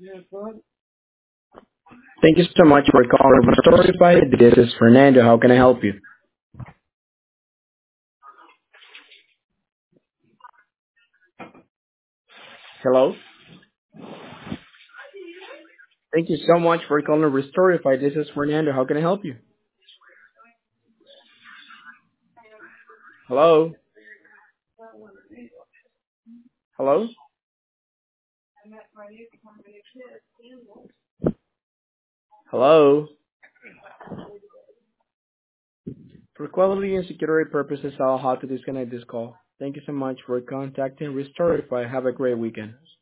Thank you so much for calling Storyfied. This is Fernando. How can I help you? Hello? Thank you so much for calling Storyfied. This is Fernando. How can I help you? Hello? Hello? Hello? For quality and security purposes, I'll have to disconnect this call. Thank you so much for contacting Restorify. Have a great weekend.